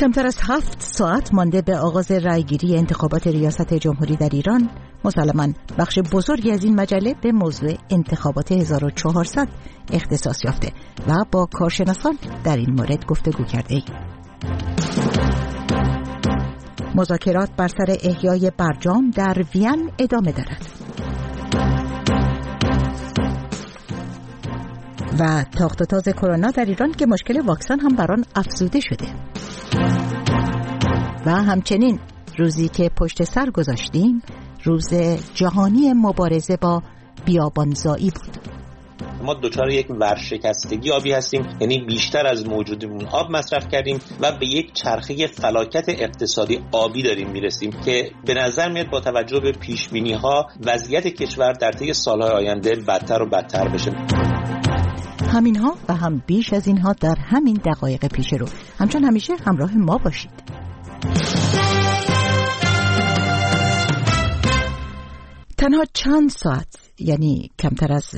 کمتر از 7 ساعت مانده به آغاز رأیگیری انتخابات ریاست جمهوری در ایران، مسلماً بخش بزرگی از این مجله به موضوع انتخابات 1400 اختصاص یافته و با کارشناسان در این مورد گفتگو کرده ایم. مذاکرات بر سر احیای برجام در وین ادامه دارد و تاخت و تاز کرونا در ایران که مشکل واکسن هم بر آن افزوده شده و همچنین روزی که پشت سر گذاشتیم روز جهانی مبارزه با بیابانزایی بود. ما دچار یک ورشکستگی آبی هستیم، یعنی بیشتر از موجودمون آب مصرف کردیم و به یک چرخه فلاکت اقتصادی آبی داریم میرسیم که به نظر میاد با توجه به پیشبینی‌ها وضعیت کشور در طی سال‌های آینده بدتر و بدتر بشه. همینها و هم بیش از اینها در همین دقایق پیش رو. همچنان همیشه همراه ما باشید. تنها چند ساعت، یعنی کمتر از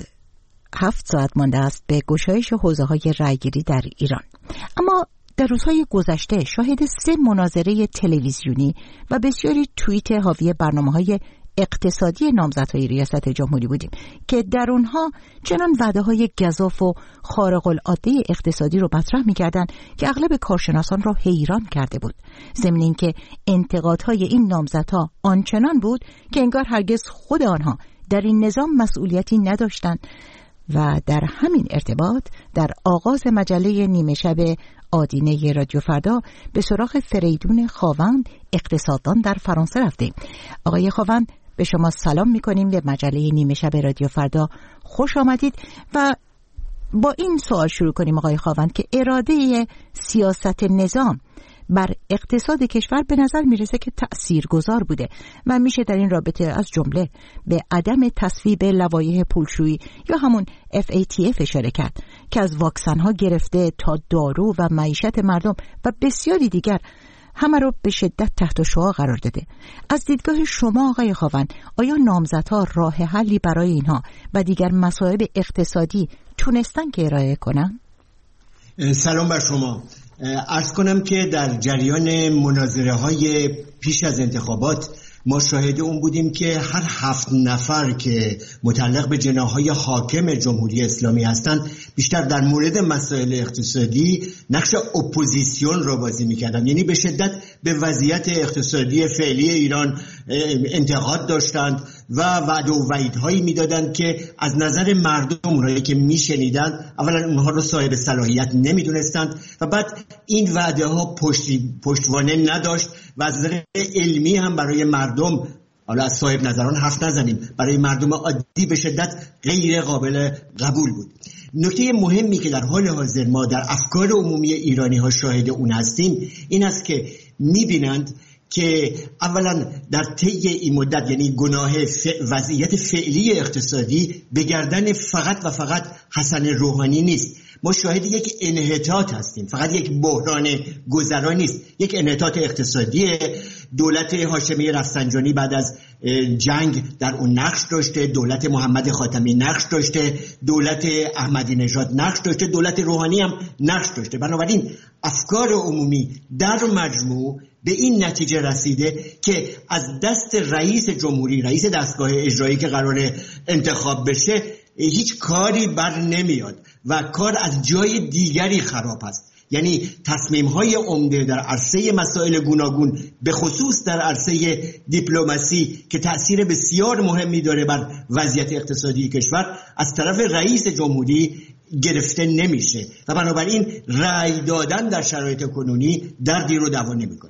7 ساعت مانده است به گشایش حوزه‌های رأیگیری در ایران. اما در روزهای گذشته شاهد 3 مناظره تلویزیونی و بسیاری توییت حاوی برنامه‌های اقتصادی نامزدهای ریاست جمهوری بودیم که در اونها چنان وعده‌های گزاف و خارق العاده اقتصادی رو مطرح می‌کردند که اغلب کارشناسان را حیران کرده بود. ضمن اینکه انتقادهای این نامزدها آنچنان بود که انگار هرگز خود آنها در این نظام مسئولیتی نداشتند. و در همین ارتباط در آغاز مجله نیمه شب آدینه رادیو فردا به سراغ فریدون خاوند، اقتصاددان در فرانسه رفتیم. آقای خاوند، به شما سلام میکنیم، به مجله نیمه شب رادیو فردا خوش آمدید و با این سوال شروع کنیم آقای خاوند که اراده سیاست نظام بر اقتصاد کشور به نظر میرسه که تأثیرگذار بوده و میشه در این رابطه از جمله به عدم تصویب لوایح پولشویی یا همون FATF اشاره کرد که از واکسن ها گرفته تا دارو و معیشت مردم و بسیاری دیگر همه رو به شدت تحت شعاع قرار داده. از دیدگاه شما آقای خاوند، آیا نامزدها راه حلی برای اینها و دیگر مصائب اقتصادی تونستن که ارائه کنن؟ سلام بر شما. عرض کنم که در جریان مناظره های پیش از انتخابات ما شاهد اون بودیم که هر 7 نفر که متعلق به جناح‌های حاکم جمهوری اسلامی هستند بیشتر در مورد مسائل اقتصادی نقش اپوزیسیون را بازی می‌کردند، یعنی به شدت به وضعیت اقتصادی فعلی ایران انتقاد داشتند و وعده و وعیدهایی میدادند که از نظر مردم اونایی که میشنیدند اولا اونها رو صاحب صلاحیت نمیدونستند و بعد این وعده ها پشتوانه نداشت و از نظر علمی هم برای مردم، حالا از صاحب نظران حرف نزنیم، برای مردم عادی به شدت غیر قابل قبول بود. نکته مهمی که در حال حاضر ما در افکار عمومی ایرانی ها شاهد اون هستیم این است که میبینند که اولا در طی این مدت، یعنی گناه وضعیت فعلی اقتصادی به گردن فقط و فقط حسن روحانی نیست. ما شاهد یک انحطاط هستیم، فقط یک بحران گذرا نیست، یک انحطاط اقتصادی. دولت هاشمی رفسنجانی بعد از جنگ در اون نقش داشته، دولت محمد خاتمی نقش داشته، دولت احمدی نژاد نقش داشته، دولت روحانی هم نقش داشته. بنابراین افکار عمومی در مجموع به این نتیجه رسیده که از دست رئیس جمهوری، رئیس دستگاه اجرایی که قرار انتخاب بشه، هیچ کاری بر نمیاد و کار از جای دیگری خراب است. یعنی تصمیم‌های عمده در عرصه مسائل گوناگون، به خصوص در عرصه دیپلماسی که تأثیر بسیار مهمی داره بر وضعیت اقتصادی کشور، از طرف رئیس جمهوری گرفته نمیشه و بنابراین رأی دادن در شرایط کنونی دردی رو دوا نمی‌کنه.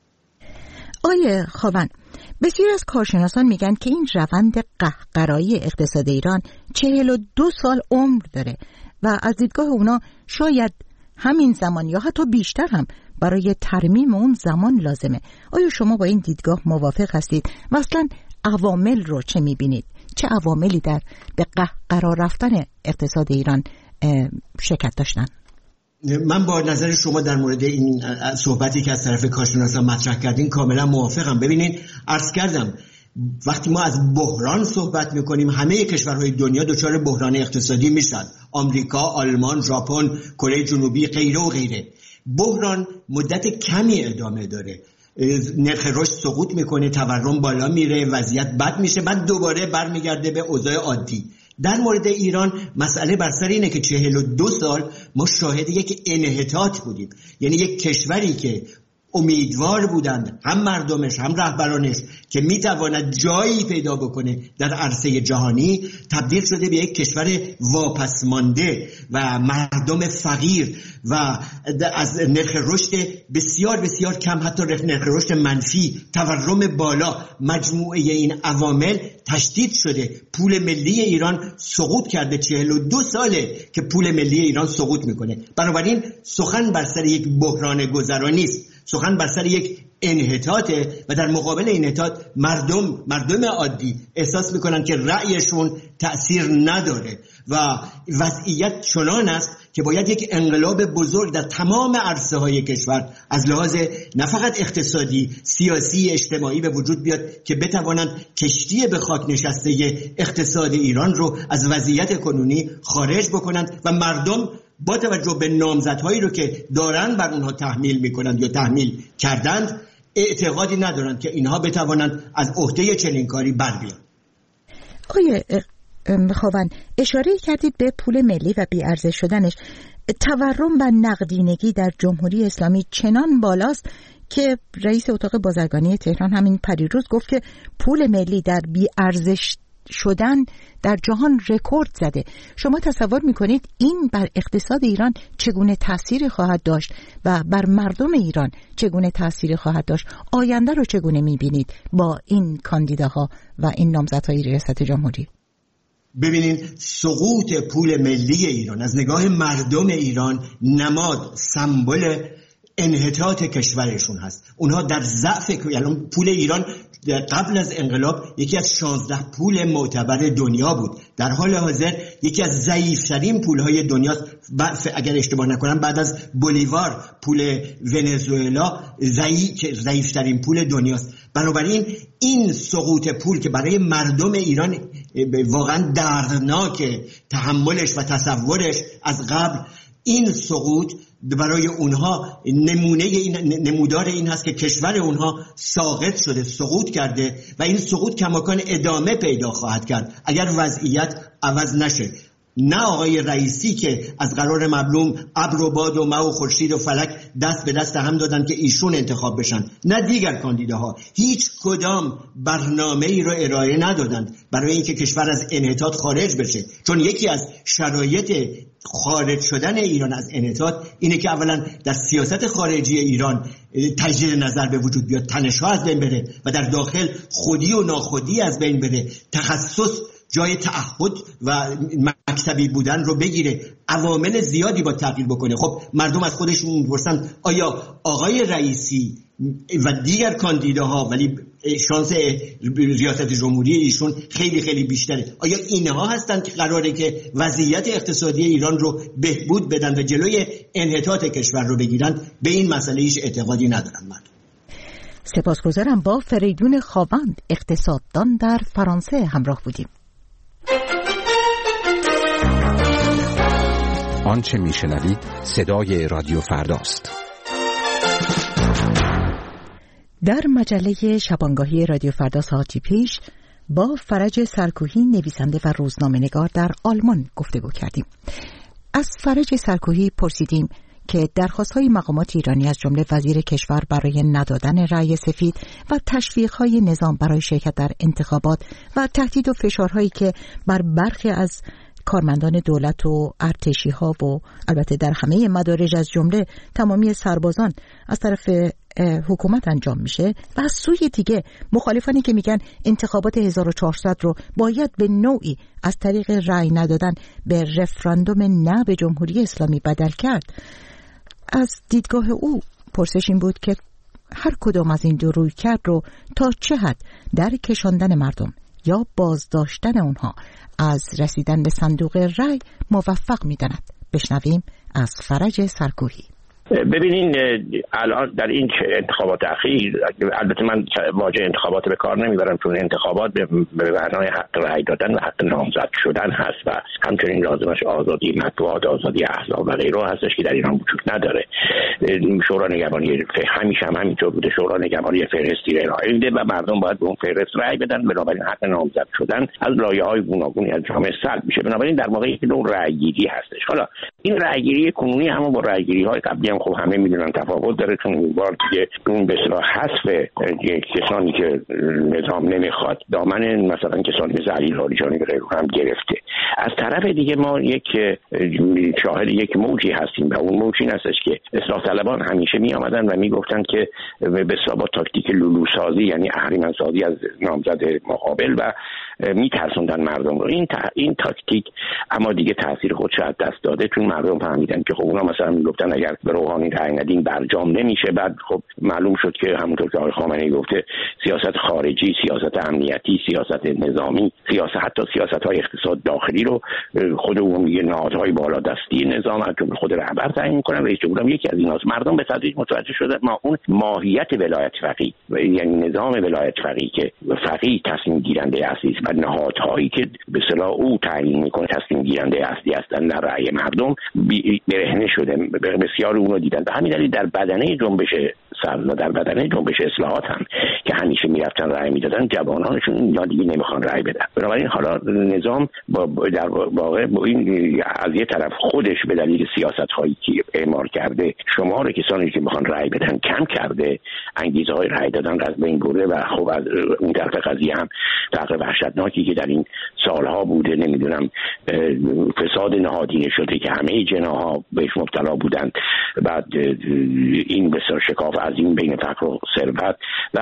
آقای خاوند، بسیاری از کارشناسان میگن که این روند قهقرایی اقتصاد ایران 42 سال عمر داره و از دیدگاه اونا شاید همین زمان یا حتی بیشتر هم برای ترمیم اون زمان لازمه. آیا شما با این دیدگاه موافق هستید و اصلا عوامل رو چه میبینید؟ چه عواملی در به قهقرا رفتن اقتصاد ایران شرکت داشتن؟ من با نظر شما در مورد این صحبتی که از طرف کارشناسان مطرح کردین کاملا موافقم. ببینید، عرض کردم وقتی ما از بحران صحبت میکنیم همه کشورهای دنیا دچار بحران اقتصادی میشن، آمریکا، آلمان، ژاپن، کره جنوبی، غیره و غیره. بحران مدت کمی ادامه داره، نرخ رشد سقوط میکنه، تورم بالا میره، وضعیت بد میشه، بعد دوباره برمیگرده به اوضاع عادی. در مورد ایران مسئله بر سر اینه که 42 سال ما شاهد یک انحطاط بودیم، یعنی یک کشوری که امیدوار بودند هم مردمش هم رهبرانش که میتواند جایی پیدا بکنه در عرصه جهانی، تبدیل شده به یک کشور واپس مانده و مردم فقیر و از نرخ رشد بسیار بسیار کم، حتی نرخ رشد منفی، تورم بالا، مجموعه این عوامل تشدید شده. پول ملی ایران سقوط کرده، 42 ساله که پول ملی ایران سقوط میکنه. بنابراین سخن بر سر یک بحران گذرا نیست، سخن بر سر یک انحطاطه و در مقابل انحطاط مردم عادی احساس میکنن که رأیشون تأثیر نداره و وضعیت چنان است که باید یک انقلاب بزرگ در تمام عرصه های کشور از لحاظ نه فقط اقتصادی، سیاسی، اجتماعی به وجود بیاد که بتوانند کشتی به خاک نشسته اقتصاد ایران رو از وضعیت کنونی خارج بکنند و مردم با توجه به نامزدهایی رو که دارن بر اونها تحمیل میکنند یا تحمیل کردند اعتقادی ندارند که اینها بتوانند از عهده چنین کاری بر بیان. آقای خاون، اشاره کردید به پول ملی و بی‌ارزش شدنش. تورم و نقدینگی در جمهوری اسلامی چنان بالاست که رئیس اتاق بازرگانی تهران همین پریروز گفت که پول ملی در بی‌ارزش شدن در جهان رکورد زده. شما تصور میکنید این بر اقتصاد ایران چگونه تأثیری خواهد داشت و بر مردم ایران چگونه تأثیری خواهد داشت؟ آینده رو چگونه میبینید با این کاندیداها و این نامزدهای ریاست جمهوری؟ ببینید، سقوط پول ملی ایران از نگاه مردم ایران نماد، سمبل انحطاط کشورشون هست. اونها در ضعف، یعنی پول ایران قبل از انقلاب یکی از 16 پول معتبر دنیا بود، در حال حاضر یکی از ضعیف‌ترین پول‌های دنیاست. اگر اشتباه نکنم بعد از بولیوار پول ونزوئلا ضعیف‌ترین پول دنیاست. بنابراین این سقوط پول که برای مردم ایران واقعا دردناکه تحملش و تصورش از قبل، این سقوط برای اونها نمودار این هست که کشور اونها ساقط شده، سقوط کرده و این سقوط کماکان ادامه پیدا خواهد کرد اگر وضعیت عوض نشه. نه آقای رئیسی که از قرار معلوم ابر و باد و مه و خورشید و فلک دست به دست هم دادن که ایشون انتخاب بشن، نه دیگر کاندیداها هیچ کدام برنامه‌ای رو ارائه ندادند برای اینکه کشور از انحطاط خارج بشه. چون یکی از شرایط خارج شدن ایران از انحطاط اینه که اولا در سیاست خارجی ایران تجدید نظر به وجود بیاد، تنش‌ها از بین بره و در داخل خودی و ناخودی از بین بره، تخصص جای تعهد و مکتبی بودن رو بگیره، عوامل زیادی با تغییر بکنه. خب مردم از خودشون می‌پرسن آیا آقای رئیسی و دیگر کاندیداها، ولی شانس ریاست جمهوری ایشون خیلی خیلی بیشتره، آیا اینها هستند که قراره که وضعیت اقتصادی ایران رو بهبود بدن و جلوی انحطاط کشور رو بگیرن؟ به این مسئله هیچ اعتقادی ندارم مردم. سپاسگزارم. با فریدون خاوند، اقتصاددان در فرانسه همراه بودیم. آنچه میشنوید صدای رادیو فرداست. در مجله شبانگاهی رادیو فردا ساعتی پیش با فرج سرکوهی، نویسنده و روزنامه‌نگار در آلمان گفتگو کردیم. از فرج سرکوهی پرسیدیم که درخواست‌های مقامات ایرانی از جمله وزیر کشور برای ندادن رأی سفید و تشویق‌های نظام برای شرکت در انتخابات و تهدید و فشارهایی که بر برخی از کارمندان دولت و ارتشی‌ها و البته در همه مدارج از جمله تمامی سربازان از طرف حکومت انجام میشه و از سوی دیگه مخالفانی که میگن انتخابات 1400 رو باید به نوعی از طریق رأی ندادن به رفراندوم نه به جمهوری اسلامی بدل کرد. از دیدگاه او پرسش این بود که هر کدام از این دو رویکرد رو تا چه حد در کشاندن مردم یا بازداشتن اونها از رسیدن به صندوق رأی موفق می‌داند. بشنویم از فرج سرکوهی. ببینین الان در این انتخابات اخیر، البته من واژه انتخابات به کار نمیبرم چون انتخابات به معنای حق رأی دادن و حق نامزد شدن هست و همچنین لازمش آزادی مطبوعات، آزادی احزاب و غیره هستش که در ایران وجود نداره. شورای نگهبانی همیشه هم همینطور بوده، شورای نگهبانی فهرستی ارائه میده و مردم باید به اون فهرست رأی بدن، بنابراین حق نامزد شدن از لایه‌های گوناگونی از جامعه سلب میشه. بنابراین در واقع یک نوع رأی‌گیری هستش. حالا این رأی‌گیری کنونی هم با رأی‌گیری‌های قبلی هم خب همه میدونن تفاوت داره، چون این بار دیگه اون به اصطلاح حذف کسانی که نظام نمیخواد دامن مثلا کسانی مثل علی لاریجانی و غیره هم گرفته. از طرف دیگه ما شاهد یک موجی هستیم و اون موج این هستش که اصلاح طلبان همیشه می آمدن و می گفتن که به اصطلاح با تاکتیک لولو سازی یعنی اهریمن سازی از نامزد مقابل و می ترسوندن مردم رو. این تاکتیک اما دیگه تاثیر خودش از دست داده، چون مردم فهمیدن که خب اونا مثلا می گفتن اگر به روحانی رأی ندیم برجام نمیشه. بعد خب معلوم شد که همونطور که آقای خامنه‌ای گفته سیاست خارجی، سیاست امنیتی، سیاست نظامی، حتی سیاست‌های اقتصاد داخلی رو خود اون میگه نهادهای بالادستی نظام که خود رهبر تعیین می‌کنن. رئیس جمهور هم یکی از ایناست. مردم به تدریج متوجه شده ما اون ماهیت ولایت فقیه یعنی نظام ولایت فقیه که فقیه تصمیم گیرنده اصلی و نهادهایی که به اصطلاح او تعیین می‌کنه تصمیم گیرنده اصلی هستند در رأی مردم برهنه شده. بسیار اون رو دیدن. به همین دلیل در بدنه جنبش سبز، در بدنه جنبش اصلاحات هم که همیشه میرفتن رأی میدادن، جوانانشون یا دیگه نمیخوان رأی بدن. بنابراین حالا نظام در واقع با این از یه طرف خودش به دلیل سیاست‌هایی که اعمال کرده شمار کسانی که میخوان رأی بدن کم کرده، انگیزه‌های رأی دادن از بین برده و خب از اون طرف قضیه هم تقریبا وحشتناکی که در این سالها بوده، نمیدونم فساد نهادینه شده که همه جناح‌ها بهش مبتلا بودند، بعد این بسیار شکاف عظیم بین فقر و ثروت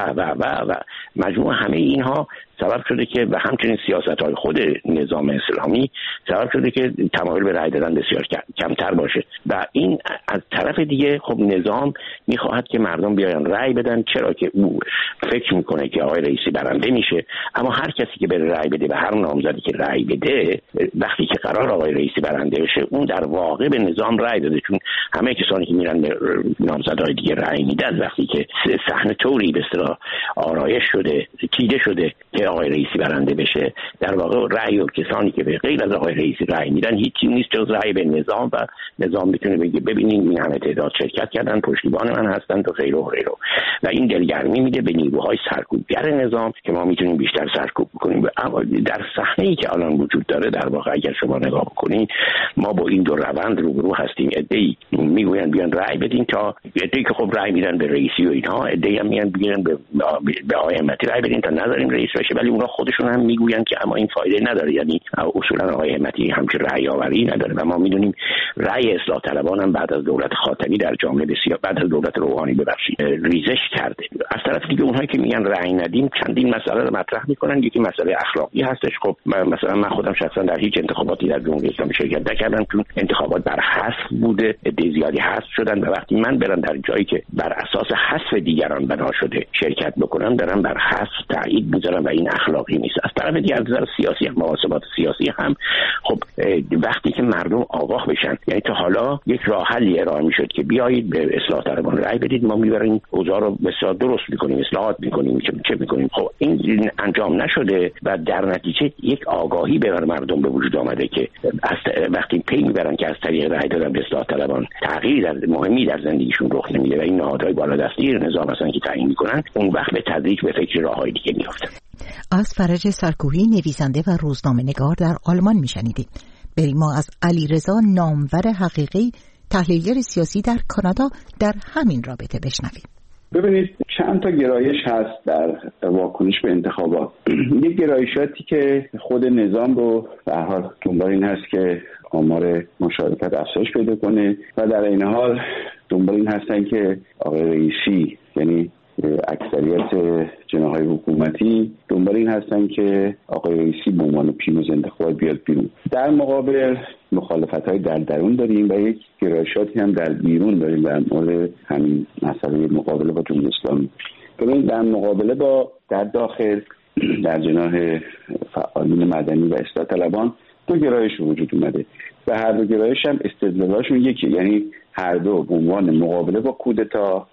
و مجموع همه اینها سبب شده که و همچنین سیاست‌های خود نظام اسلامی سبب شده که تمایل به رأی دادن بسیار کمتر باشه. و این از طرف دیگه خب نظام می‌خواهد که مردم بیاین رأی بدن، چرا که او فکر می‌کنه که آقای رئیسی برنده میشه، اما هر کسی که بره رأی بده و هر نامزدی که رأی بده وقتی که قرار آقای رئیسی برنده بشه اون در واقع به نظام رأی داده، چون همه کسانی که میرن به نامزدهای دیگه رأی میدن وقتی که صحنه طوری به اصطلاح آرایش شده، چیده شده که آقای رئیسی برنده بشه، در واقع رأی و کسانی که به غیر از آقای رئیسی رأی میدن هیچی نیست جز رأی به نظام و نظام میتونه بگه ببینید این همه تعداد شرکت کردن، پشتیبان من هستند و غیره و غیره و این دلگرمی میده به نیروهای سرکوبگر نظام که ما میتونیم بیشتر سرکوب کنیم. اما در صحنه‌ای که الان وجود داره در واقع اگر شما نگاه بکنید ما با این دو روند روبرو هستیم. عده‌ای میگوین بیان رأی بدین تا عده‌ای که خب رأی میدن به رئیسی و اینها، عده‌ای هم میان بگیرن به آقای همتی رأی بدین تا نذاریم رئیس بشه، ولی اونا خودشون هم میگوین که اما این فایده نداره، یعنی اصولا آقای همتی همچین رأی آوری نداره و ما میدونیم رأی اصلاح طلبان هم بعد از دولت خاتمی در جامعه بسیار بعد از دولت روحانی ریزش کرده. از طرف دیگه اونهایی که میگن رأی ندیم چندین مسئله رو مطرح میکنن. یکی مسئله اخلاقی هستش. خب مثلا من خودم شخصا در هیچ انتخاباتی در جمهوری اسلامی شرکت نکردم چون انتخابات بر حذف بوده، عده زیادی حذف شدن و وقتی من برم در جایی که بر اساس حذف دیگران بنا شده شرکت بکنم دارم بر حذف تایید میذارم و این اخلاقی نیست. از طرف دیگه از نظر سیاسی هم محاسبات سیاسی هم خب وقتی که مردم آگاه بشن، یعنی تا حالا یک راه حلی ارائه میشد که بیایید به اصلاح طلبان رأی بدید، ما میبریم اوضاع رو بسیار درست میکنیم، اصلاحات میکنیم، چه میکنیم. خب این انجام نشده و در نتیجه یک آگاهی به مردم به وجود آمده که وقتی پی میبرن که از طریق رأی دادن به اصلاح طلبان تغییری در مهمی در زندگیشون رخ نمیده و این نهادهای بالادستی نظام هستن که تعیین میکنن، اون وقت به تدریج به فکر راههای دیگه میافتن. از فرج سرکوهی نویسنده و روزنامه‌نگار در آلمان میشنیدیم. بریم ما از علیرضا نامور حقیقی تحلیلگر سیاسی در کانادا در همین رابطه بشنویم. ببینید چند تا گرایش هست در واکنش به انتخابات. یک گرایشاتی که خود نظام رو به هر حال دنبال این هست که آمار مشارکت افزایش پیدا کنه و در این حال دنبال این هستن که آقای رئیسی یعنی اکثریت جناح‌های حکومتی دنبال این هستن که آقای رئیسی به عنوان پیروز انتخابات بیاد بیرون. در مقابل مخالفت‌های در درون داریم و یک گرایشاتی هم در بیرون داریم در مورد همین مسئله مقابله با جمهوری اسلامی. ببینید در مقابله با در داخل در جناح فعالین مدنی و اصلاح طلبان دو گرایش وجود اومده و هر دو گرایش هم استدلالشون یکیه، یعنی هر دو به عنوان مقابله با کودتا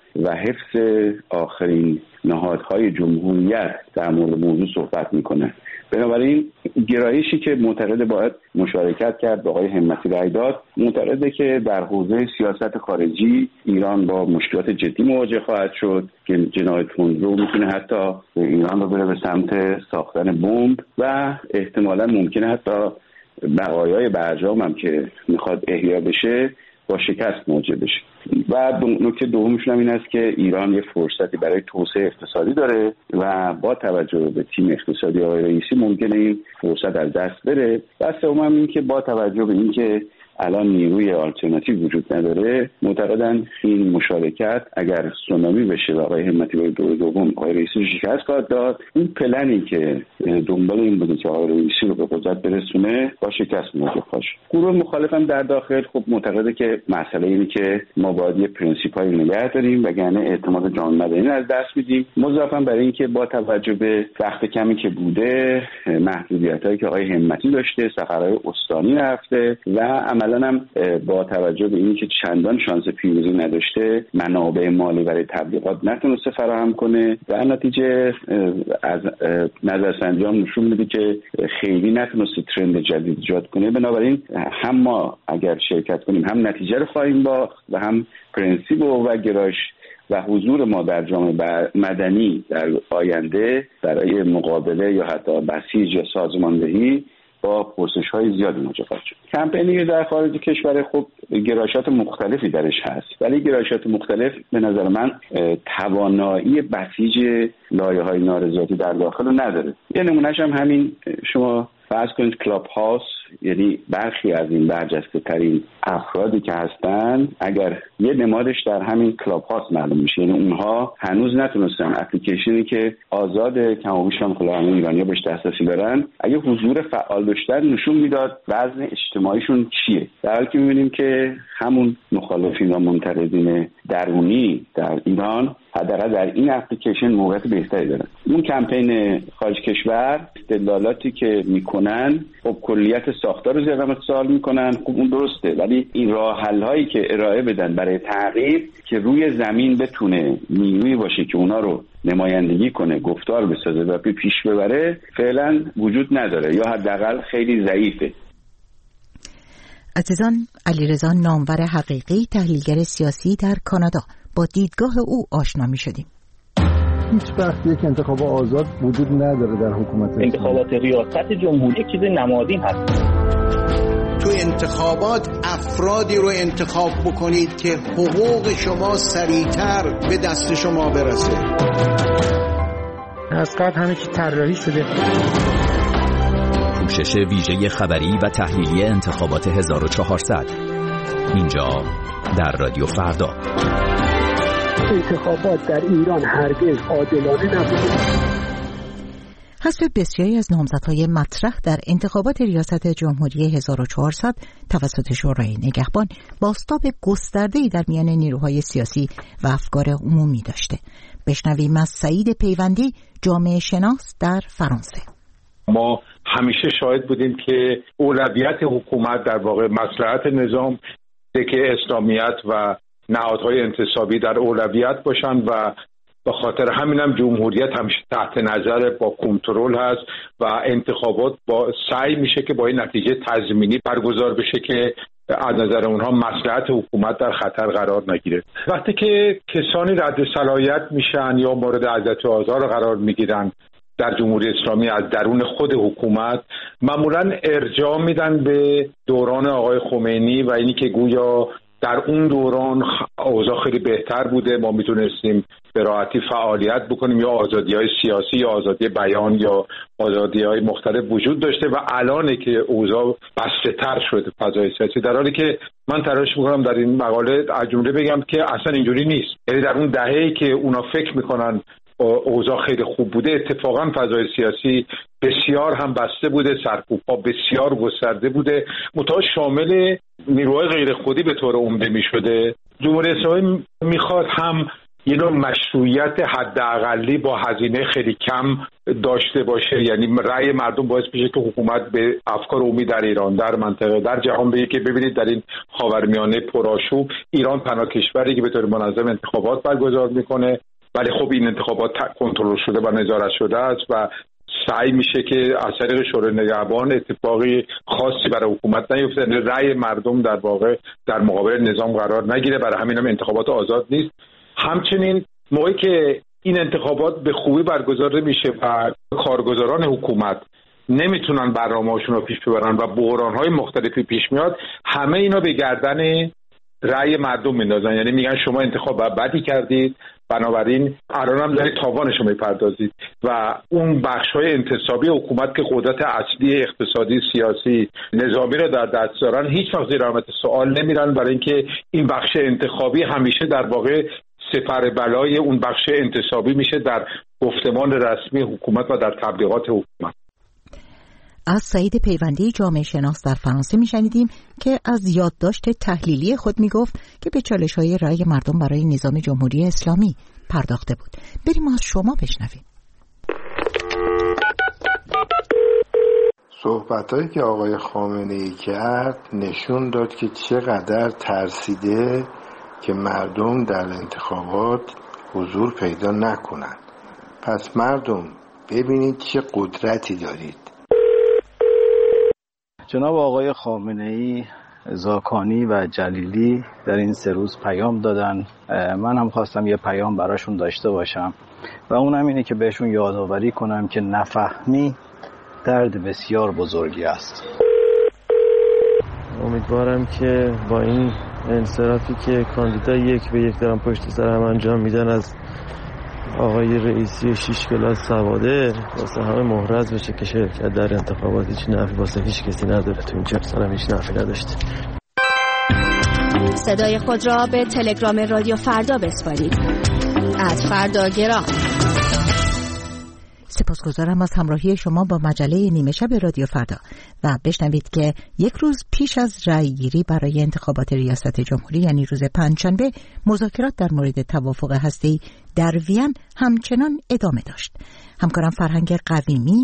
و حفظ آخرین نهادهای جمهوریت در مورد موضوع صحبت میکنه. بنابراین گرایشی که معتقد باید مشارکت کرد به آقای همتی رأی داد، معتقده که در حوزه سیاست خارجی ایران با مشکلات جدی مواجه خواهد شد که جنایت تندرو میتونه حتی ایران رو بره به سمت ساختن بمب و احتمالاً ممکنه حتی بقایای برجام هم که میخواد احیا بشه با شکست مواجه بشه. و نکته دومشون هم این است که ایران یه فرصتی برای توسعه اقتصادی داره و با توجه به تیم اقتصادی آقای رئیسی ممکنه این فرصت از دست بره. و سوم هم این که با توجه به این که الان نیروی آلترناتیو وجود نداره، معتقدن این مشارکت اگر سونامی بشه و آقای همتی به دور دوم آقای رئیسی شکست خواهد داد، اون پلنی که دنبال این بوده که آقای رئیسی رو به قدرت برسونه با شکست مواجه خواهد شد. گروه مخالف هم در داخل خب معتقده که مسئله اینه که ما باید یه پرنسیپای نگه داریم وگرنه اعتماد جامعه مدنی از دست میدیم. مضافاً برای اینکه با توجه به وقت کمی که بوده، محدودیتایی که آقای همتی داشته، سفرهای استانی رفته و عملاً هم با توجه به اینکه چندان شانس پیروزی نداشته، منابع مالی برای تبلیغات نتونسته فراهم کنه و نتیجه از نظرسنجی هم نشون میده که خیلی نتونسته ترند جدید ایجاد کنه. بنابراین هم ما اگر شرکت کنیم هم نتیجه رو خواهیم باخت و هم پرنسیپ و گرایش و حضور ما در جامعه مدنی در آینده برای مقابله یا حتی بسیج یا سازماندهی با پرسش‌های زیادی مواجه خواهد شد. کمپینی در خارج کشور خب گرایشات مختلفی درش هست، ولی گرایشات مختلف به نظر من توانایی بسیج لایه‌های نارضایتی در داخل رو نداره. یه نمونهش هم همین شما فرض کنید کلاب هاوس، یعنی برخی از این برجسته ترین افرادی که هستن اگر یه نمادش در همین کلاب هاوس معلوم میشه، یعنی اونها هنوز نتونستن اپلیکیشنی که آزاده کمابیش هم خلاصه ایرانی‌ها بهش دسترسی دارن اگه حضور فعال داشتن نشون میداد وزن اجتماعیشون چیه، در حالی که میبینیم که همون مخالفین و منتقدین درونی در ایران حداقل در این اپلیکیشن موقعیت بهتری دارن. اون کمپین خارج کشور استدلالاتی که میکنن خب کلیت ساختار رو زیر سوال میکنن، خب اون درسته، ولی این راه حل هایی که ارائه بدن برای تغییر که روی زمین بتونه نیرویی باشه که اونا رو نمایندگی کنه، گفتار بسازه و پیش ببره فعلا وجود نداره یا حداقل خیلی ضعیفه. عزیزان، علیرضا نامور حقیقی، تحلیلگر سیاسی در کانادا، با دیدگاه او آشنا می شدیم. هیچ وقت یک انتخاب آزاد وجود نداره در حکومت. انتخابات ریاست جمهوری چیز نمادین هست. تو انتخابات افرادی رو انتخاب بکنید که حقوق شما سریعتر به دست شما برسه. از قبل همه چی طراحی شده. پوشش ویژه خبری و تحلیلی انتخابات 1400 اینجا در رادیو فردا. انتخابات در ایران هرگز عادلانه نبوده. حذف بسیاری از نامزدهای مطرح در انتخابات ریاست جمهوری 1400 توسط شورای نگهبان بازتاب گسترده‌ای در میان نیروهای سیاسی و افکار عمومی داشته. بشنویم از سعید پیوندی، جامعه شناس در فرانسه. ما همیشه شاهد بودیم که اولویت حکومت در واقع مصلحت نظام که اسلامیت و نهادهای انتصابی در اولویت باشن و به خاطر همینم جمهوریت همیشه تحت نظر با کنترل هست و انتخابات با سعی میشه که با این نتیجه تضمینی برگزار بشه که از نظر اونها مصلحت حکومت در خطر قرار نگیره. وقتی که کسانی رد صلاحیت میشن یا مورد اذیت و آزار قرار میگیرن در جمهوری اسلامی از درون خود حکومت، معمولا ارجاع میدن به دوران آقای خمینی و اینی که گویا در اون دوران اوضاع خیلی بهتر بوده، ما میتونستیم به راحتی فعالیت بکنیم یا آزادی‌های سیاسی یا آزادی بیان یا آزادی‌های مختلف وجود داشته و الانه که اوضاع بسته‌تر شده فضای سیاسی، در حالی که من تلاش میکنم در این مقاله از جمله بگم که اصلا اینجوری نیست. یعنی در اون دهه‌ای که اونا فکر میکنن اوضاع خیلی خوب بوده، اتفاقا فضای سیاسی بسیار هم بسته بوده، سرکوب‌ها بسیار گسترده بوده، متأ شامل نیروهای غیر خودی به طور عمده می‌شده. جمهوری اسلامی میخواد هم یه نوع مشروعیت حداقلی با هزینه خیلی کم داشته باشه. یعنی رأی مردم باعث میشه که حکومت به افکار عمومی در ایران، در منطقه، در جهان بگه که ببینید در این خاورمیانه پرآشوب ایران تنها کشوری که به طور منظم انتخابات برگزار میکنه، ولی خب این انتخابات کنترل شده و نظارت شده است و سعی میشه که از طریق شورای نگهبان اتفاقی خاصی برای حکومت نیفته، رأی مردم در واقع در مقابل نظام قرار نگیره. برای همین هم انتخابات آزاد نیست. همچنین موقعی که این انتخابات به خوبی برگزار میشه و کارگزاران حکومت نمیتونن برنامه‌هاشون رو پیش ببرن و بحران‌های مختلفی پیش میاد، همه اینا به گردن رأی مردم میندازن. یعنی میگن شما انتخاب بدی کردید، بنابراین الان هم دارید تاوانش رو میپردازید و اون بخش‌های انتصابی حکومت که قدرت اصلی اقتصادی، سیاسی، نظامی رو در دست دارن هیچ وقت زیر علامت سوال نمیرن، برای اینکه این بخش انتخابی همیشه در واقع سپر بلای اون بخش انتصابی میشه در گفتمان رسمی حکومت و در تبلیغات حکومت. از سعید پیوندی جامعه شناس در فرانسه میشنیدیم که از یادداشت تحلیلی خود میگفت که به چالش‌های رأی مردم برای نظام جمهوری اسلامی پرداخته بود. بریم از شما بشنویم. صحبتایی که آقای خامنه‌ای کرد نشون داد که چقدر ترسیده که مردم در انتخابات حضور پیدا نکنند. پس مردم ببینید چه قدرتی دارید. جناب آقای خامنه‌ای، زاکانی و جلیلی در این 3 روز پیام دادن. من هم خواستم یه پیام براشون داشته باشم و اونم اینه که بهشون یادآوری کنم که نفهمی درد بسیار بزرگی است. امیدوارم که با این انصرافی که کاندیدا 1-1 دارن پشت سر هم انجام میدن از آقای رئیسی 6 کلاس سواده، واسه همه محرز بشه که شرکت در انتخابات هیچ نفعی واسه هیچ کسی نداره. تو این 40 سال هم هیچ نفعی نداشته. صدای خود را به تلگرام رادیو فردا بسپارید. @فرداگرام. سپاسگزارم از همراهی شما با مجله نیمه شب رادیو فردا و بشنوید که 1 روز پیش از رأیگیری برای انتخابات ریاست جمهوری یعنی روز پنجشنبه مذاکرات در مورد توافق هسته‌ای در وین همچنان ادامه داشت. همکارم فرهنگ قویمی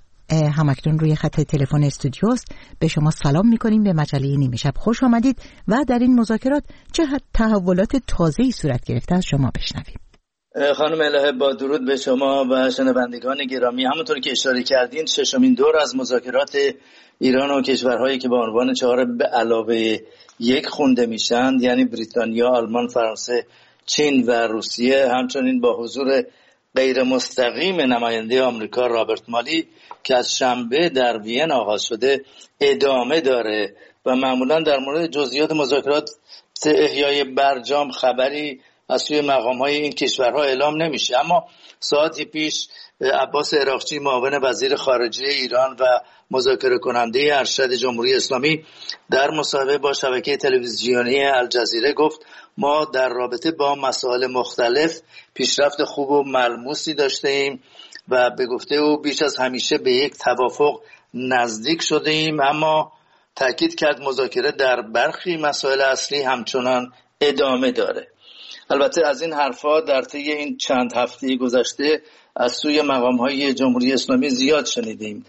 همکنون روی خط تلفن استودیو است. به شما سلام می‌کنیم، به مجله نیمه شب خوش آمدید و در این مذاکرات چه تحولات تازه‌ای صورت گرفته از شما بشنویم. خانم الهه، با درود به شما و شنوندگان گرامی. همونطور که اشاره کردین 6مین دور از مذاکرات ایران و کشورهایی که با عنوان 4 به علاوه 1 خونده میشن، یعنی بریتانیا، آلمان، فرانسه، چین و روسیه، همچنین با حضور غیر مستقیم نماینده آمریکا رابرت مالی که از شنبه در وین آغاز شده ادامه داره و معمولا در مورد جزئیات مذاکرات احیای برجام خبری از سوی مقام‌های این کشورها اعلام نمیشه. اما ساعتی پیش عباس عراقچی، معاون وزیر خارجه ایران و مذاکره کننده ارشد جمهوری اسلامی، در مصاحبه با شبکه تلویزیونی الجزیره گفت ما در رابطه با مسائل مختلف پیشرفت خوب و ملموسی داشته ایم و به گفته او بیش از همیشه به یک توافق نزدیک شده ایم، اما تاکید کرد مذاکره در برخی مسائل اصلی همچنان ادامه داره. البته از این حرفا در طی این چند هفته گذشته از سوی مقام‌های جمهوری اسلامی زیاد شنیدیم.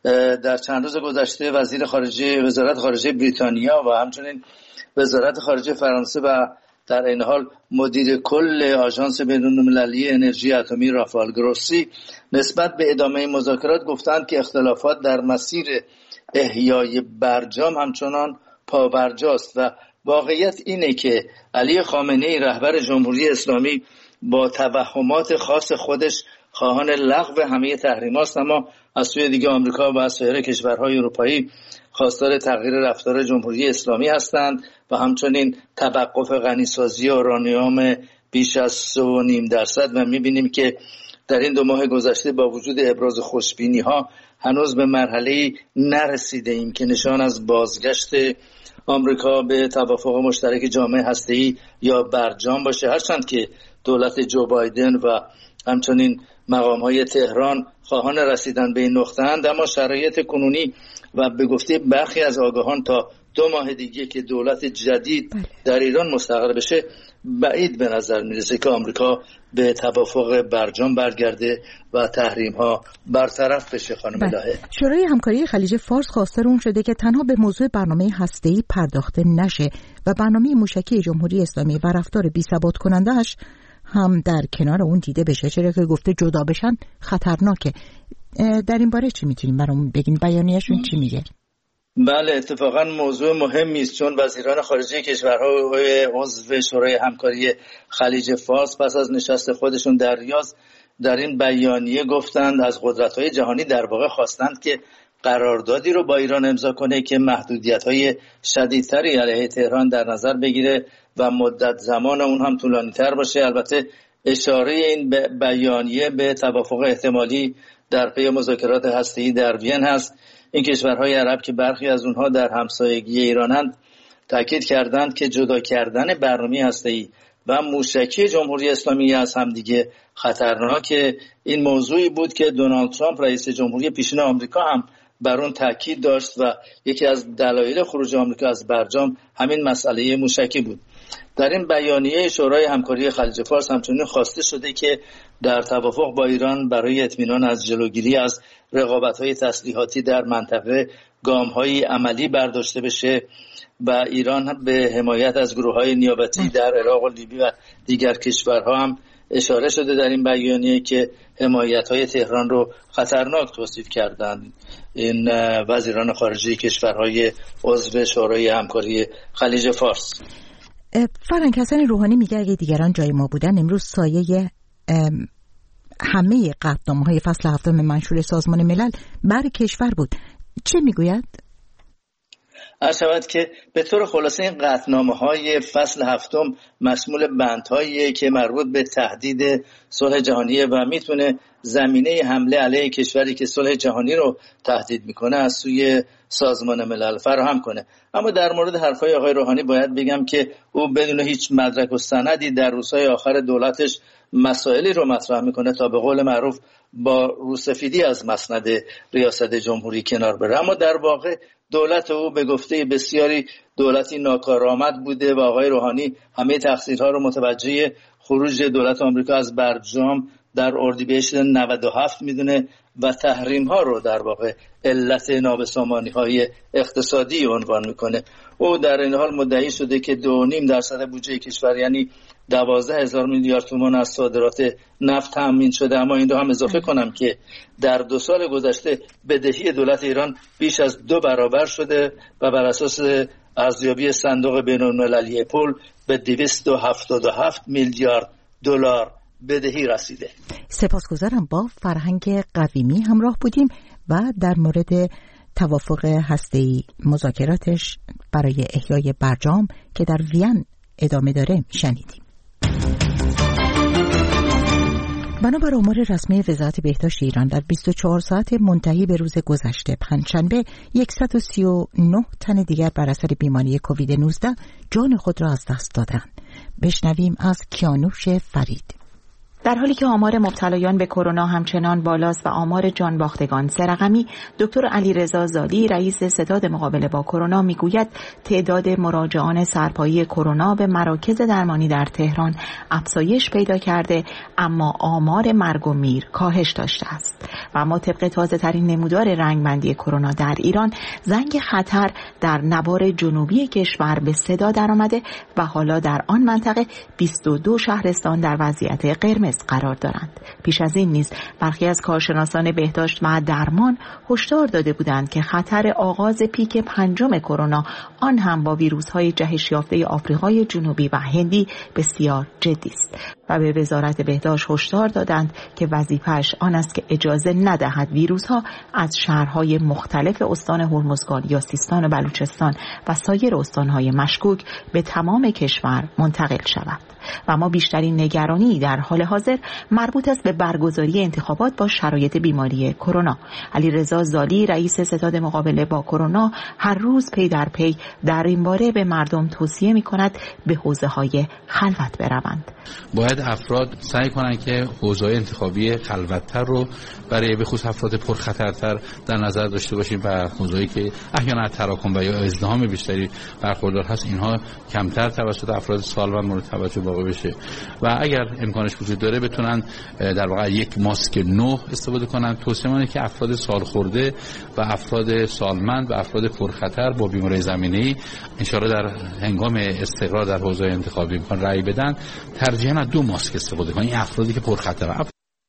در چند روز گذشته وزارت خارجه بریتانیا و همچنین وزارت خارجه فرانسه و در این حال مدیر کل آژانس بین‌المللی انرژی اتمی رافائل گروسی نسبت به ادامه مذاکرات گفتند که اختلافات در مسیر احیای برجام همچنان پابرجاست و واقعیت اینه که علی خامنه‌ای رهبر جمهوری اسلامی با توهمات خاص خودش خواهان لغو همه تحریمات، اما از سوی دیگه آمریکا و سایر کشورهای اروپایی خواستار تغییر رفتار جمهوری اسلامی هستند و همچنین توقف غنیسازی اورانیوم بیش از 3.5% و می‌بینیم که در این 2 ماه گذشته با وجود ابراز خوشبینی‌ها هنوز به مرحله‌ای نرسیده ایم که نشان از بازگشت آمریکا به توافق مشترک جامع هسته‌ای یا برجام باشه، هرچند که دولت جو بایدن و همچنین مقام‌های تهران خواهان رسیدن به این نقطه اند، اما شرایط کنونی و به گفته برخی از آگاهان تا 2 ماه دیگه که دولت جدید در ایران مستقر بشه، بعید به نظر میرسه که آمریکا به توافق برجام برگرده و تحریم ها برطرف بشه. خانم الهه، شورای همکاری خلیج فارس خواستار اون شده که تنها به موضوع برنامه هسته‌ای پرداخته نشه و برنامه موشکی جمهوری اسلامی و رفتار بی‌ثبات کننده‌اش هم در کنار اون دیده بشه، چرا که گفته جدا بشن خطرناکه. در این باره چی میتونیم برامون بگین؟ بیانیه‌شون چی میگه؟ بله، اتفاقا موضوع مهمی است، چون وزیران خارجه کشورها عضو شورای همکاری خلیج فارس پس از نشست خودشون در ریاض در این بیانیه گفتند از قدرت‌های جهانی در واقع خواستند که قراردادی رو با ایران امضا کنه که محدودیت‌های شدیدتری علیه تهران در نظر بگیره و مدت زمان اون هم طولانی‌تر باشه. البته اشاره این بیانیه به توافق احتمالی در پی مذاکرات هسته‌ای در وین هست. این کشورهای عرب که برخی از اونها در همسایگی ایرانند تاکید کردند که جدا کردن برنامه هسته‌ای و موشکی جمهوری اسلامی از همدیگه خطرناکه. این موضوعی بود که دونالد ترامپ رئیس جمهوری پیشین آمریکا هم بر اون تاکید داشت و یکی از دلایل خروج آمریکا از برجام همین مسئله موشکی بود. در این بیانیه شورای همکاری خلیج فارس همچنین خواسته شده که در توافق با ایران برای اطمینان از جلوگیری از رقابت‌های تسلیحاتی در منطقه گام‌های عملی برداشته بشه و ایران به حمایت از گروه‌های نیابتی در عراق و لیبی و دیگر کشورها هم اشاره شده در این بیانیه که حمایت‌های تهران رو خطرناک توصیف کردند این وزیران خارجه کشورهای عضو شورای همکاری خلیج فارس. فرهنگ حسن روحانی میگه اگه دیگران جای ما بودن امروز سایه همه قطعنامه‌های فصل 7 منشور سازمان ملل بر کشور بود. چه میگوید؟ عرض شود که به طور خلاصه این قطعنامه‌های فصل 7 مشمول بندهایی که مربوط به تهدید صلح جهانیه و میتونه زمینه حمله علیه کشوری که صلح جهانی رو تهدید میکنه از سوی سازمان ملل فراهم کنه. اما در مورد حرفای آقای روحانی باید بگم که او بدون هیچ مدرک و سندی در روزهای آخر دولتش مسائلی رو مطرح میکنه تا به قول معروف با روسفیدی از مسند ریاست جمهوری کنار بره. اما در واقع دولت او به گفته بسیاری دولتی ناکارآمد بوده و آقای روحانی همه تقصیرها رو متوجه خروج دولت آمریکا از برجام در اردیبهشت 97 میدونه و تحریم ها رو در واقع علت نابسامانی های اقتصادی عنوان میکنه. او در این حال مدعی شده که 2.5% بودجه کشور یعنی 12,000 میلیارد تومان از صادرات نفت تامین شده. اما این رو هم اضافه کنم که در 2 سال گذشته بدهی دولت ایران بیش از 2 برابر شده و بر اساس ارزیابی صندوق بین‌المللی پول به 277 میلیارد دلار بدهی رسیده. سپاسگزارم. با فرهنگ قویمی همراه بودیم و در مورد توافق هسته‌ای مذاکراتش برای احیای برجام که در وین ادامه داره شنیدیم. بنابر آمار رسمی وزارت بهداشت ایران در 24 ساعت منتهی به روز گذشته پنجشنبه 139 تن دیگر بر اثر بیماری کووید 19 جان خود را از دست دادند. بشنویم از کیانوش فرید. در حالی که آمار مبتلایان به کرونا همچنان بالاست و آمار جان باختگان سه رقمی، دکتر علیرضا زالی رئیس ستاد مقابله با کرونا میگوید تعداد مراجعان سرپایی کرونا به مراکز درمانی در تهران افزایش پیدا کرده، اما آمار مرگ و میر کاهش داشته است. و اما طبق تازه ترین نمودار رنگبندی کرونا در ایران، زنگ خطر در نوار جنوبی کشور به صدا درآمده و حالا در آن منطقه 22 شهرستان در وضعیت قرمز قرار دارند. پیش از این نیز برخی از کارشناسان بهداشت و درمان هشدار داده بودند که خطر آغاز پیک 5 کرونا، آن هم با ویروس‌های جهش یافته آفریقای جنوبی و هندی، بسیار جدی است و به وزارت بهداشت هشدار دادند که وظیفه‌اش آن است که اجازه ندهد ویروس‌ها از شهرهای مختلف استان هرمزگان یا سیستان و بلوچستان و سایر استان‌های مشکوک به تمام کشور منتقل شود. و اما بیشترین نگرانی در حال حاضر مربوط است به برگزاری انتخابات با شرایط بیماری کرونا. علیرضا زالی رئیس ستاد مقابله با کرونا هر روز پی در پی در این باره به مردم توصیه می‌کند به حوزه‌های خلوت بروند. باید افراد سعی کنند که حوزه‌های انتخابی خلوت‌تر رو برای به خصوص افراد پرخطرتر در نظر داشته باشیم و حوزه‌ای که احیانا تراکم و یا ازدحام بیشتری برخوردار هست اینها کمتر توسط افراد سالمند مورد توجه واقع بشه و اگر امکانش وجود داره بتونن در واقع یک ماسک نو استفاده کنن. توصیه‌مونه که افراد سالخورده و افراد سالمند و افراد پرخطر با بیماری زمینه‌ای ان شاءالله در هنگام استقرار در حوزه انتخابی میخوان رأی بدن ترجیحاً 2 ماسک استفاده کنن. این افرادی که پرخطر.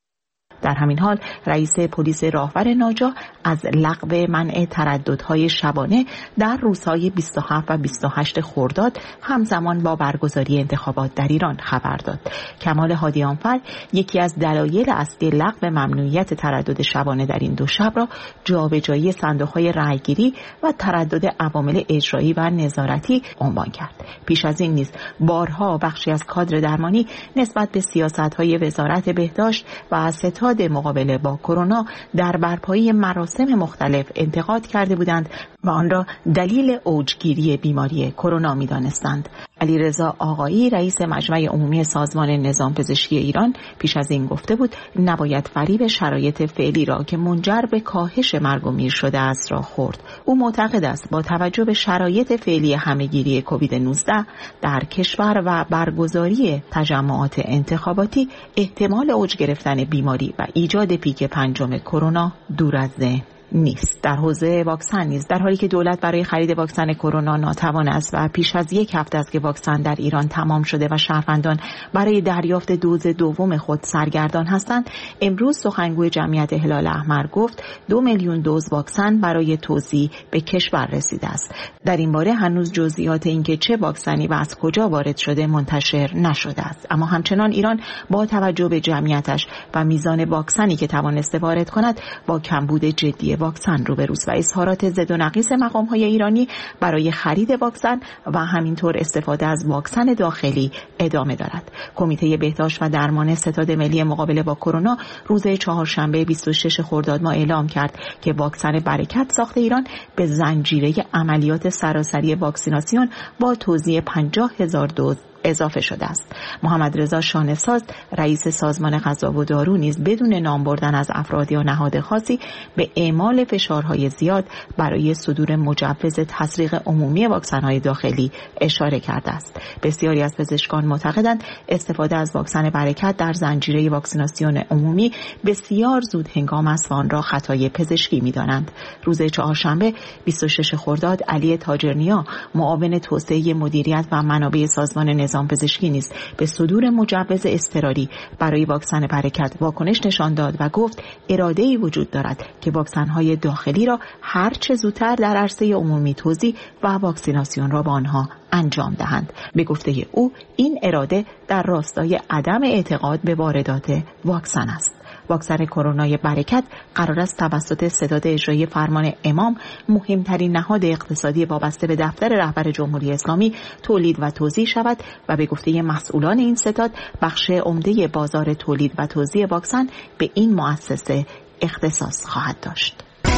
در همین حال رئیس پلیس راهور ناجا از لغو منع ترددهای شبانه در روزهای 27 و 28 خرداد همزمان با برگزاری انتخابات در ایران خبر داد. کمال هادیانفر یکی از دلایل اصلی لغو ممنوعیت تردد شبانه در این 2 شب را جابجایی صندوق‌های رأیگیری و تردد عوامل اجرایی و نظارتی عنوان کرد. پیش از این نیز بارها بخشی از کادر درمانی نسبت به سیاست‌های وزارت بهداشت و ستاد مقابله با کرونا در برپایی مراسم مختلف انتقاد کرده بودند و آن را دلیل اوجگیری بیماری کرونا می‌دانستند. علیرضا آقایی رئیس مجمع عمومی سازمان نظام پزشکی ایران پیش از این گفته بود نباید فریب شرایط فعلی را که منجر به کاهش مرگ و میر شده است را خورد. او معتقد است با توجه به شرایط فعلی همه‌گیری کووید 19 در کشور و برگزاری تجمعات انتخاباتی احتمال اوج گرفتن بیماری و ایجاد پیک 5 کرونا دور از ذهن نیست. در حوزه واکسن نیز در حالی که دولت برای خرید واکسن کرونا ناتوان است و پیش از 1 هفته است که واکسن در ایران تمام شده و شهروندان برای دریافت دوز دوم خود سرگردان هستند، امروز سخنگوی جمعیت هلال احمر گفت 2 میلیون دوز واکسن برای توزیع به کشور رسیده است. در این باره هنوز جزئیات اینکه چه واکسنی و از کجا وارد شده منتشر نشده است، اما همچنان ایران با توجه به جمعیتش و میزان واکسنی که توانسته وارد کند با کمبود جدی واکسن روبروست و اظهارات ضد و نقیص مقام‌های ایرانی برای خرید واکسن و همینطور استفاده از واکسن داخلی ادامه دارد. کمیته بهداشت و درمان ستاد ملی مقابله با کرونا روز چهارشنبه 26 خرداد ماه اعلام کرد که واکسن برکت ساخت ایران به زنجیره عملیات سراسری واکسیناسیون با توزیع 50,000 دوز اضافه شده است. محمد رضا شانه‌ساز رئیس سازمان غذا و دارو نیز بدون نام بردن از افراد یا نهاد خاصی به اعمال فشارهای زیاد برای صدور مجوز تسریع عمومی واکسن‌های داخلی اشاره کرده است. بسیاری از پزشکان معتقدند استفاده از واکسن برکت در زنجیره واکسیناسیون عمومی بسیار زود هنگام است و آن را خطای پزشکی می‌دانند. روز چهارشنبه 26 خرداد علی تاجرنیا معاون توسعه مدیریت و منابع سازمان نظام پزشکی نیز به صدور مجوز اضطراری برای واکسن برکت واکنش نشان داد و گفت اراده‌ای وجود دارد که واکسن‌های داخلی را هر چه زودتر در عرصه عمومی توزیع و واکسیناسیون را با آنها انجام دهند. به گفته او این اراده در راستای عدم اعتقاد به واردات واکسن است. واکسن کرونای برکت قرار است توسط ستاد اجرایی فرمان امام مهمترین نهاد اقتصادی وابسته به دفتر رهبر جمهوری اسلامی تولید و توزیع شود و به گفته مسئولان این ستاد بخش عمده بازار تولید و توزیع واکسن به این مؤسسه اختصاص خواهد داشت.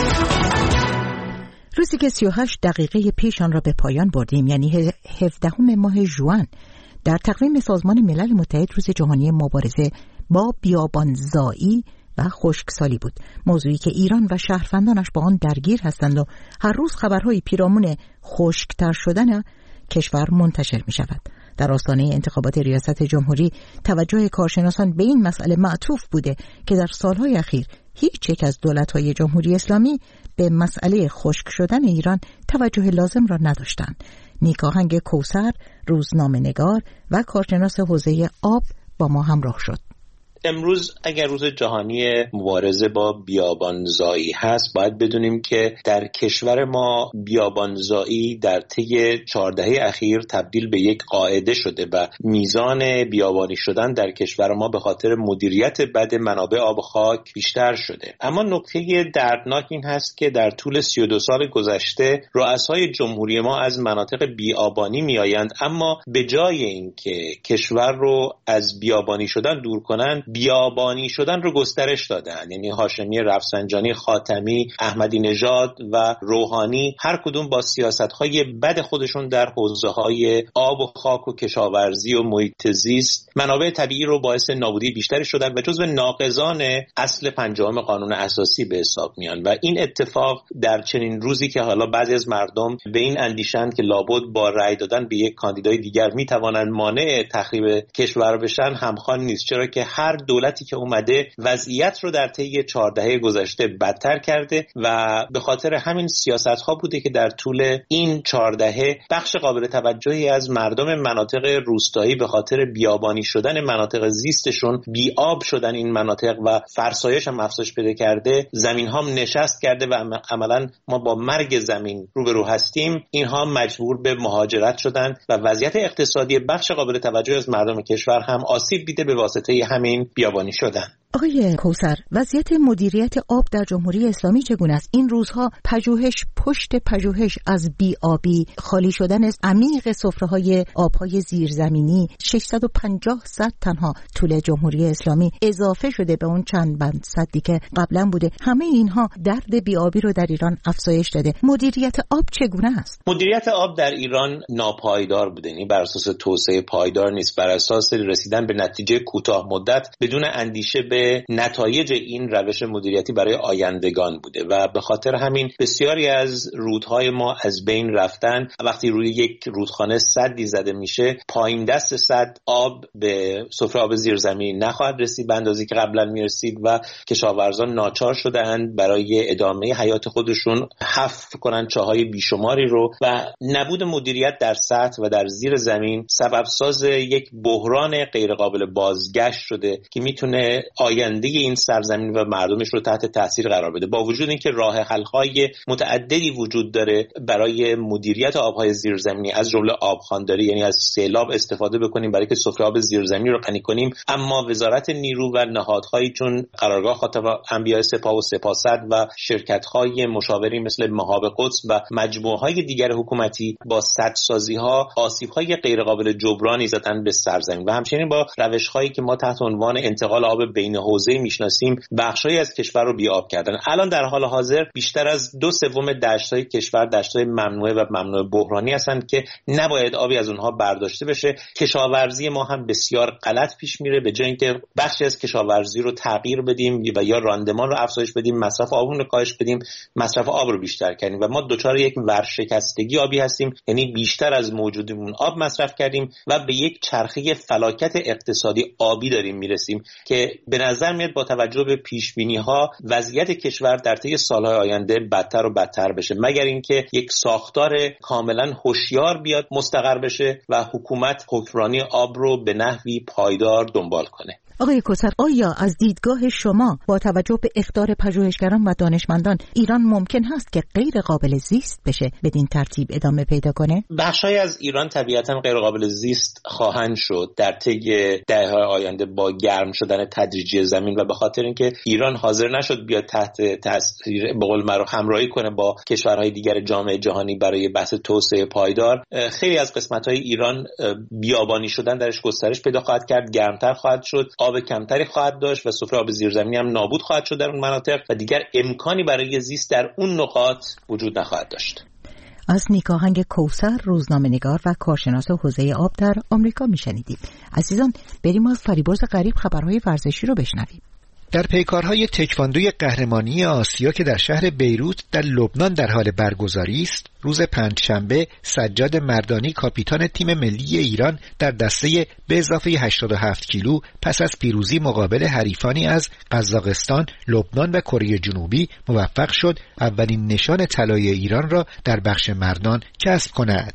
روزی که 38 دقیقه پیش آن را به پایان بردیم، یعنی 17 ماه ژوئن، در تقویم سازمان ملل متحد روز جهانی مبارزه با بیابانزایی و خشکسالی بود، موضوعی که ایران و شهروندانش با آن درگیر هستند و هر روز خبرهای پیرامون خشکتر شدن کشور منتشر می شود. در آستانه انتخابات ریاست جمهوری توجه کارشناسان به این مسئله معطوف بوده که در سالهای اخیر هیچ یک از دولت‌های جمهوری اسلامی به مسئله خشک شدن ایران توجه لازم را نداشتند. نیکاهنگ کوثر، روزنامه‌نگار و کارشناس حوزه آب با ما همراه شد. امروز اگر روز جهانی مبارزه با بیابانزایی هست، باید بدونیم که در کشور ما بیابانزایی در طی 4 دهه اخیر تبدیل به یک قاعده شده و میزان بیابانی شدن در کشور ما به خاطر مدیریت بد منابع آب و خاک بیشتر شده. اما نکته دردناک این هست که در طول 32 سال گذشته رؤسای جمهوری ما از مناطق بیابانی میآیند، اما به جای اینکه کشور رو از بیابانی شدن دور کنن، بیابانی شدن رو گسترش دادن. یعنی هاشمی، رفسنجانی، خاتمی، احمدی نژاد و روحانی هر کدوم با سیاست‌های بد خودشون در حوزه‌های آب و خاک و کشاورزی و محیط زیست منابع طبیعی رو باعث نابودی بیشتری شدن و جزو ناقضان اصل 50 قانون اساسی به حساب میان. و این اتفاق در چنین روزی که حالا بعضی از مردم به این اندیشند که لابد با رأی دادن به یک کاندیدای دیگر میتوانند مانع تخریب کشور بشن همخوان نیست، چرا که هر دولتی که اومده وضعیت رو در طی 4 دهه گذشته بدتر کرده و به خاطر همین سیاست‌ها بوده که در طول این 4 دهه بخش قابل توجهی از مردم مناطق روستایی به خاطر بیابانی شدن مناطق زیستشون، بی‌آب شدن این مناطق و فرسایش هم افزایش پیدا کرده، زمین‌ها نشست کرده و عملاً ما با مرگ زمین روبرو هستیم. اینها مجبور به مهاجرت شدن و وضعیت اقتصادی بخش قابل توجهی از مردم کشور هم آسیب دیده به واسطه همین بیابانی شدن. آقای کوثر، وضعیت مدیریت آب در جمهوری اسلامی چگونه است؟ این روزها پژوهش پشت پژوهش از بی‌آبی، خالی شدن از عمیق سفره‌های آب‌های زیرزمینی، 650 سد تنها طول جمهوری اسلامی اضافه شده به اون چند بند سدی که قبلا بوده. همه اینها درد بی‌آبی رو در ایران افزایش داده. مدیریت آب چگونه است؟ مدیریت آب در ایران ناپایدار بوده، یعنی بر اساس توسعه پایدار نیست، بر اساس رسیدن به نتیجه کوتاه مدت بدون اندیشه به نتایج این روش مدیریتی برای آیندگان بوده و به خاطر همین بسیاری از رودهای ما از بین رفتن. وقتی روی یک رودخانه سدی زده میشه، پایین دست سد آب به سفره آب زیرزمینی نخواهد رسید به اندازه‌ای که قبلا میرسید و کشاورزان ناچار شدند برای ادامه حیات خودشون حفر کنن چاهای بیشماری رو و نبود مدیریت در سطح و در زیر زمین سبب ساز یک بحران غیرقابل بازگشت شده که میتونه آینده این سرزمین و مردمش رو تحت تاثیر قرار بده. با وجود اینکه راه حل‌های متعددی وجود داره برای مدیریت آب‌های زیرزمینی، از جمله آبخوانداری، یعنی از سیلاب استفاده بکنیم برای که سفره آب زیرزمینی رو غنی کنیم، اما وزارت نیرو و نهادهایی چون قرارگاه خاتم انبیاء سپاه و سپاهسد و شرکت‌های مشاوری مثل مهاب قدس و مجموعه‌های دیگر حکومتی با سدسازی‌ها آسیب‌های غیرقابل جبرانی زدن به سرزمین و همچنین با روش‌هایی که ما تحت عنوان انتقال آب بین حوزه میشناسیم بخشایی از کشور رو بی‌آب کردن. الان در حال حاضر بیشتر از 2/3 دشت‌های کشور دشت‌های ممنوعه و ممنوع بحرانی هستند که نباید آبی از اونها برداشته بشه. کشاورزی ما هم بسیار غلط پیش میره، به جای اینکه بخشی از کشاورزی رو تغییر بدیم و یا راندمان رو افزایش بدیم، مصرف آبمون رو کاهش بدیم، مصرف آب رو بیشتر کنیم و ما دچار یک ورشکستگی آبی هستیم، یعنی بیشتر از موجودمون آب مصرف کردیم و به یک چرخه فلاکت اقتصادی آبی داریم میرسیم که به نظر میاد با توجه به پیشبینی‌ها وضعیت کشور در طی سال‌های آینده بدتر و بدتر بشه، مگر اینکه یک ساختار کاملا هوشیار بیاد مستقر بشه و حکومت حکمرانی آب رو به نحوی پایدار دنبال کنه. آقای کوثر، آیا از دیدگاه شما با توجه به اخطار پژوهشگران و دانشمندان ایران ممکن هست که غیر قابل زیست بشه بدین ترتیب ادامه پیدا کنه؟ بخشای از ایران طبیعتاً غیر قابل زیست خواهند شد در طی دهه‌های آینده با گرم شدن تدریجی زمین و به خاطر اینکه ایران حاضر نشد بیاد تحت تاثیر به قول معروف همراهی کنه با کشورهای دیگر جامعه جهانی برای بحث توسعه پایدار، خیلی از قسمت‌های ایران بیابانی شدن درش گسترش پیدا خواهد کرد، گرمتر خواهد شد، آب کمتری خواهد داشت و سفره آب زیرزمینی هم نابود خواهد شد در اون مناطق و دیگر امکانی برای زیست در اون نقاط وجود نخواهد داشت. از نیکاهنگ کوثر، روزنامه‌نگار و کارشناس حوزه آب در آمریکا میشنیدید. عزیزان، بریم از فریبرز غریب خبرهای ورزشی رو بشنویم. در پیکارهای تکواندوی قهرمانی آسیا که در شهر بیروت در لبنان در حال برگزاری است، روز پنجشنبه سجاد مردانی کاپیتان تیم ملی ایران در دسته به اضافه 87 کیلو پس از پیروزی مقابل حریفانی از قزاقستان، لبنان و کره جنوبی موفق شد اولین نشان طلای ایران را در بخش مردان کسب کند.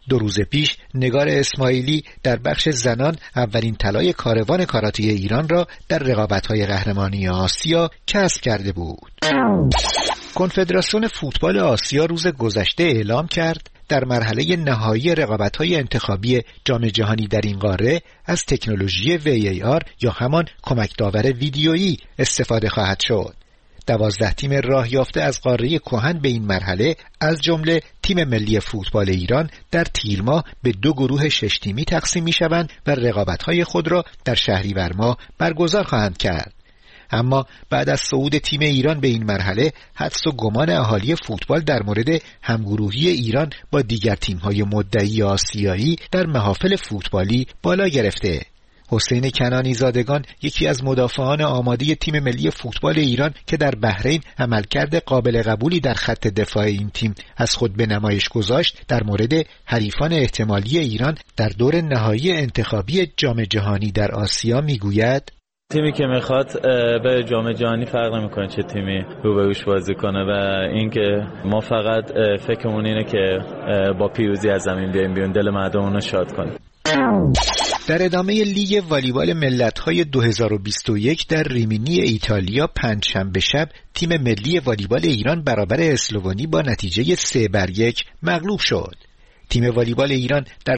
2 روز پیش نگار اسماعیلی در بخش زنان اولین طلای کاروان کاراته ایران را در رقابت‌های قهرمانی آسیا کسب کرده بود. کنفدراسیون فوتبال آسیا روز گذشته اعلام کرد در مرحله نهایی رقابت‌های انتخابی جام جهانی در این قاره از تکنولوژی VAR یا همان کمک داور ویدیویی استفاده خواهد شد. 12 تیم راه یافته از قاره کهن به این مرحله از جمله تیم ملی فوتبال ایران در تیر ماه به 2 گروه 6 تیمی تقسیم می‌شوند و رقابت‌های خود را در شهریور ماه برگزار خواهند کرد. اما بعد از صعود تیم ایران به این مرحله حدس و گمان اهالی فوتبال در مورد همگروهی ایران با دیگر تیم‌های مدعی آسیایی در محافل فوتبالی بالا گرفته. حسین کنانی زادگان، یکی از مدافعان آماده تیم ملی فوتبال ایران که در بحرین عملکرد قابل قبولی در خط دفاع این تیم از خود به نمایش گذاشت، در مورد حریفان احتمالی ایران در دور نهایی انتخابی جام جهانی در آسیا میگوید: تیمی که میخواد به جام جهانی فرق نمیکنه چه تیمی روبروش بازی کنه و اینکه ما فقط فکرمون اینه که با پیروزی از زمین بیایم بیرون، دل مردم رو شاد کنیم. در ادامه لیگ والیبال ملت‌های 2021 در ریمینی ایتالیا پنجشنبه شب تیم ملی والیبال ایران برابر اسلوونی با نتیجه 3-1 مغلوب شد. تیم والیبال ایران در